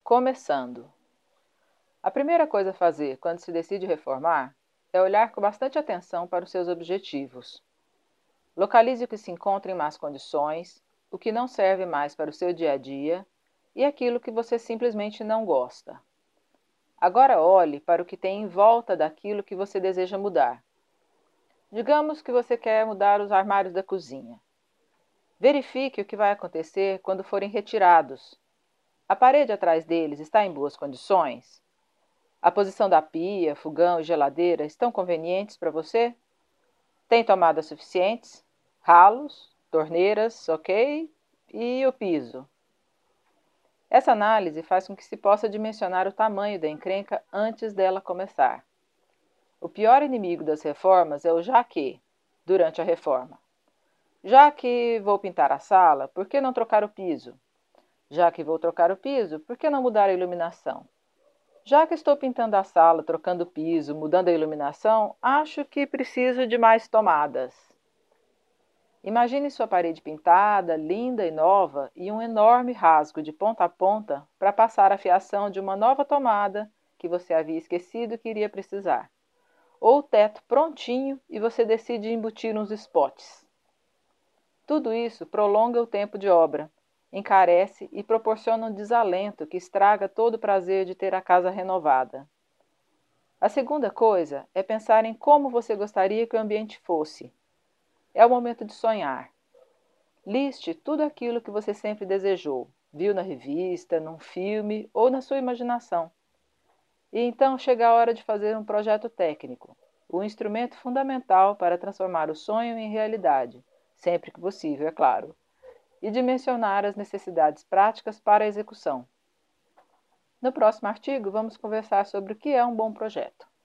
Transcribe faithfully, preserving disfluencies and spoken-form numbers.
Começando. A primeira coisa a fazer quando se decide reformar é olhar com bastante atenção para os seus objetivos. Localize o que se encontra em más condições, o que não serve mais para o seu dia a dia e aquilo que você simplesmente não gosta. Agora olhe para o que tem em volta daquilo que você deseja mudar. Digamos que você quer mudar os armários da cozinha. Verifique o que vai acontecer quando forem retirados. A parede atrás deles está em boas condições? A posição da pia, fogão e geladeira estão convenientes para você? Tem tomadas suficientes? Ralos? Torneiras, ok? E o piso? Essa análise faz com que se possa dimensionar o tamanho da encrenca antes dela começar. O pior inimigo das reformas é o já que, durante a reforma. Já que vou pintar a sala, por que não trocar o piso? Já que vou trocar o piso, por que não mudar a iluminação? Já que estou pintando a sala, trocando o piso, mudando a iluminação, acho que preciso de mais tomadas. Imagine sua parede pintada, linda e nova, e um enorme rasgo de ponta a ponta para passar a fiação de uma nova tomada que você havia esquecido que iria precisar. Ou o teto prontinho e você decide embutir uns spots. Tudo isso prolonga o tempo de obra, encarece e proporciona um desalento que estraga todo o prazer de ter a casa renovada. A segunda coisa é pensar em como você gostaria que o ambiente fosse. É o momento de sonhar. Liste tudo aquilo que você sempre desejou, viu na revista, num filme ou na sua imaginação. E então chega a hora de fazer um projeto técnico, o instrumento fundamental para transformar o sonho em realidade, sempre que possível, é claro, e dimensionar as necessidades práticas para a execução. No próximo artigo, vamos conversar sobre o que é um bom projeto.